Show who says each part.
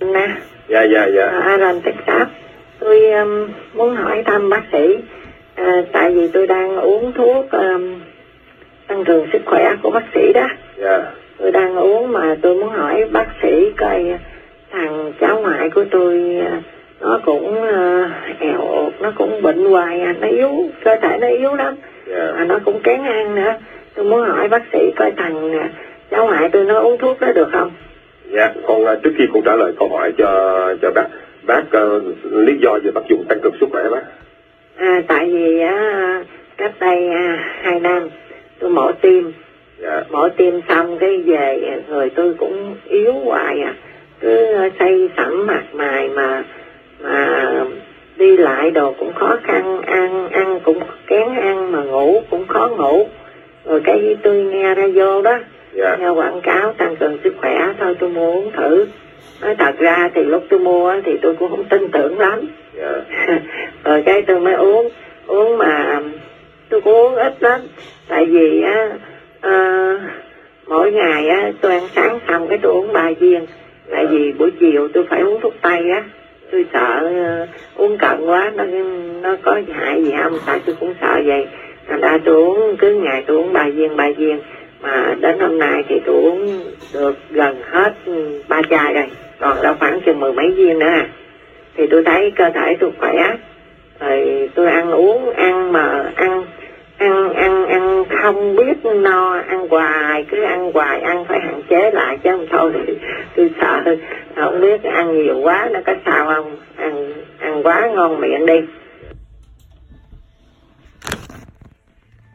Speaker 1: nè.
Speaker 2: Dạ.
Speaker 1: Aaron Texas. Tôi muốn hỏi thăm bác sĩ, tại vì tôi đang uống thuốc tăng cường sức khỏe của bác sĩ đó.
Speaker 2: Dạ.
Speaker 1: Tôi đang uống mà tôi muốn hỏi bác sĩ coi thằng cháu ngoại của tôi nó cũng èo ụt, nó cũng bệnh hoài nó yếu, cơ thể nó yếu lắm. Mà nó cũng kén ăn nữa. Tôi muốn hỏi bác sĩ coi thằng cháu ngoại tôi nó uống thuốc đó được không?
Speaker 2: Dạ, con trước khi con trả lời câu hỏi cho bác lý do về bác dùng tăng cường sức khỏe bác.
Speaker 1: Tại vì cách đây 2 năm tôi mổ tim.
Speaker 2: Dạ.
Speaker 1: Mổ tim xong cái về người tôi cũng yếu hoài cứ xây sẩm mặt mày mà đi lại đồ cũng khó khăn, ăn cũng kén ăn, mà ngủ cũng khó ngủ. Rồi cái tôi nghe radio đó, nghe quảng cáo tăng cường sức khỏe, thôi tôi mua uống thử. Nói thật ra thì lúc tôi mua thì tôi cũng không tin tưởng lắm. Rồi cái tôi mới uống mà tôi cũng uống ít lắm. Tại vì mỗi ngày tôi ăn sáng xong cái tôi uống 3 viên. Tại vì buổi chiều tôi phải uống thuốc tây tôi sợ uống cận quá nó có hại gì không, tại tôi cũng sợ vậy. Thành ra tôi uống cứ ngày tôi uống 3 viên, mà đến hôm nay thì tôi uống được gần hết 3 chai rồi, còn đâu khoảng chừng 10 mấy viên nữa. Thì tôi thấy cơ thể tôi khỏe, rồi tôi ăn không biết no, ăn hoài, cứ ăn hoài, ăn phải hạn chế lại chứ không thôi thì tôi sợ không biết ăn nhiều quá nó có sao không, ăn quá ngon miệng đi.